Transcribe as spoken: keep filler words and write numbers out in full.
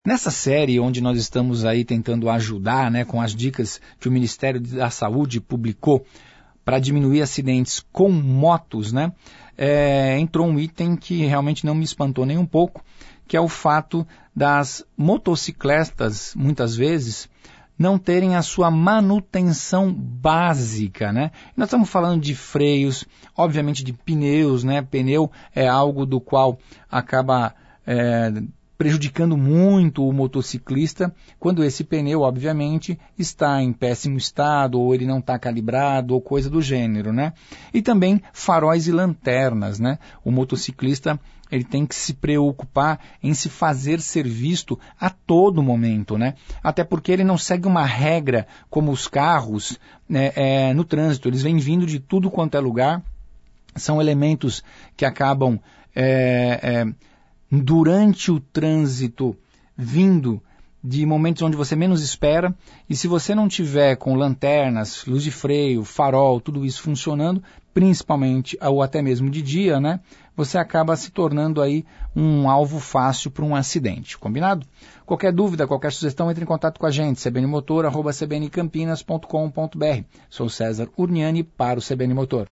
Nessa série, onde nós estamos aí tentando ajudar, né, com as dicas que o Ministério da Saúde publicou para diminuir acidentes com motos, né, é, entrou um item que realmente não me espantou nem um pouco, que é o fato das motocicletas, muitas vezes, não terem a sua manutenção básica, né? Nós estamos falando de freios, obviamente de pneus, né? Pneu é algo do qual acaba é, prejudicando muito o motociclista, quando esse pneu, obviamente, está em péssimo estado, ou ele não está calibrado, ou coisa do gênero, né? E também faróis e lanternas, né? O motociclista, ele tem que se preocupar em se fazer ser visto a todo momento, né? Até porque ele não segue uma regra como os carros, né, é, no trânsito. Eles vêm vindo de tudo quanto é lugar, são elementos que acabam é, é, durante o trânsito vindo de momentos onde você menos espera, e se você não tiver com lanternas, luz de freio, farol, tudo isso funcionando, principalmente ou até mesmo de dia, né, você acaba se tornando aí um alvo fácil para um acidente, combinado? Qualquer dúvida, qualquer sugestão, entre em contato com a gente, c b n motor arroba c b n campinas ponto com ponto b r. Sou César Urniani para o C B N Motor.